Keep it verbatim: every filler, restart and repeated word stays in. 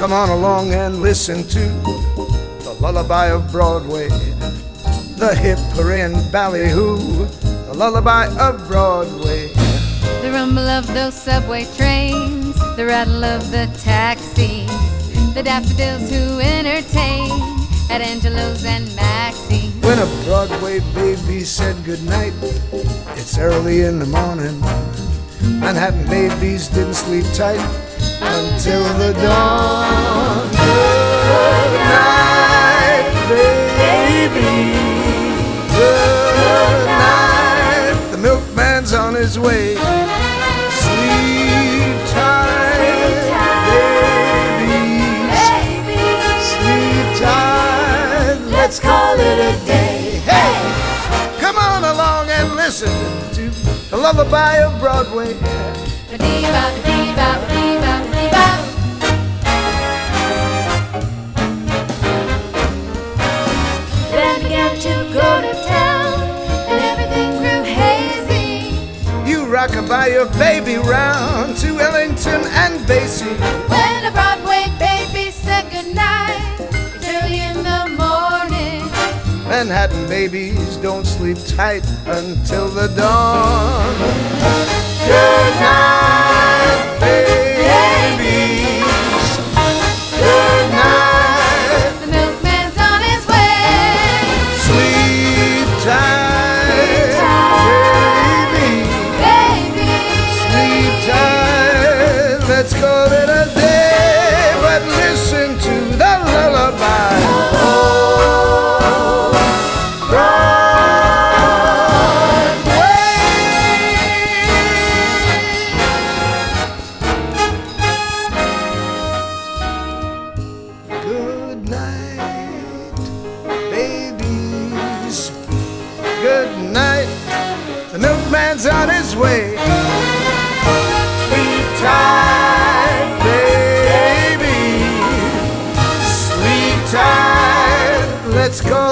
Come on along and listen to the lullaby of Broadway, the hip-hooray and ballyhoo, the lullaby of Broadway. The rumble of those subway trains, the rattle of the taxis, the daffodils who entertain at Angelo's and Maxie's. When a Broadway baby said goodnight, it's early in the morning. Manhattan babies didn't sleep tight until the dawn. Good night, baby. Good night. The milkman's on his way. Sleep tight, babies. Sleep tight. Let's call it a day. Hey, come on along and listen to the lullaby of Broadway. Then began to go to town, and everything grew hazy. You rock-a-bye your baby round to Ellington and Basie. When a Broadway baby said goodnight, it's early in the morning. Manhattan babies don't sleep tight until the dawn. Good night, babies. Good night. The milkman's on his way. Sleep tight, Baby, baby. Sleep tight. Let's call it a day, but listen to the lullaby. Good night, babies. Good night. The milkman's on his way. Sleep tight, baby. Sleep tight. Let's go.